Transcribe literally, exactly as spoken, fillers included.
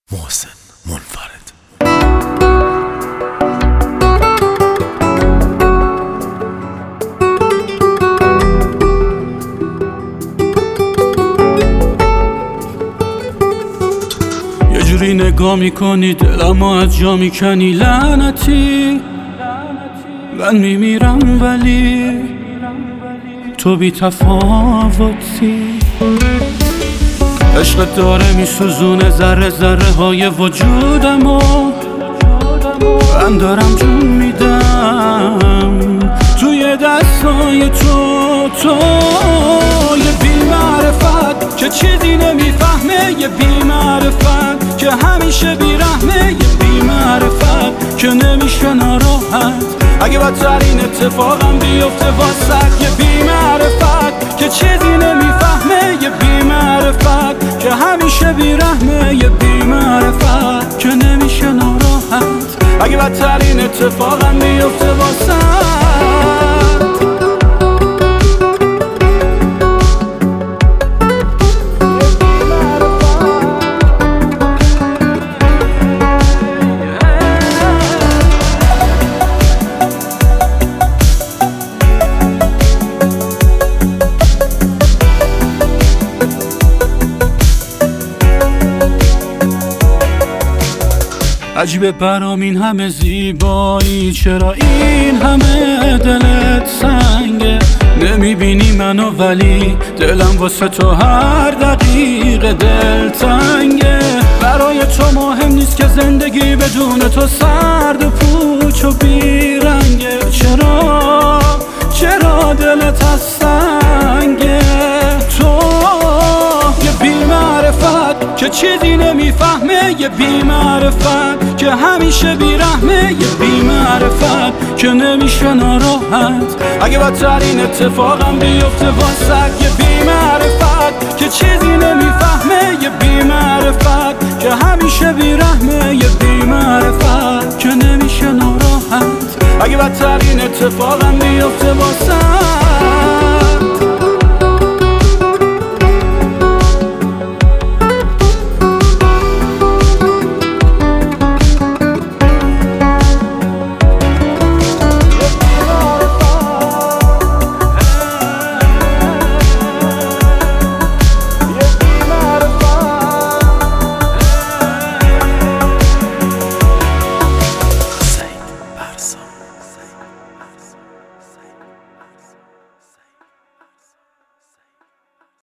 محسن منفرد. یه جوری نگاه میکنی دلمو از جا میکنی، لعنتی من میمیرم ولی تو بی تفاوتی. عشقت داره میسوزونه ذره ذره های وجودمو، من دارم جون میدم توی دستای تو. تو یه بی‌معرفت که چیزی نمیفهمه، یه بی‌معرفت که همیشه بیرحمه، یه بی‌معرفت که نمیشه ناراحت اگه بدترین اتفاقم بیفته واسد. یه بی‌معرفت که چیزی نمیفهمه، یه بی‌معرفت که همیشه بیرحمه، یه بی‌معرفت که نمیشه ناراحت اگه بدترین اتفاقم بیفته واسد. عجیبه برام این همه زیبایی، چرا این همه دلت سنگه؟ نمیبینی منو ولی دلم واسه تو هر دقیقه دل تنگه. برای تو مهم نیست که زندگی بدون تو سرد و پوچ و بیرنگه. چرا چرا دلت از سنگه؟ تو یه بی‌معرفت که چیزی نمیفهمه، یه بی‌معرفت که همیشه بیرحمه، یه بی‌معرفت که نمیشه ناراحت اگه بدترین اتفاقم بیفته واسد. یه بی‌معرفت که چیزی نمیفهمه، یه بی‌معرفت که همیشه بیرحمه، یه بی‌معرفت که نمیشه ناراحت اگه بدترین اتفاقم بیفته واسد.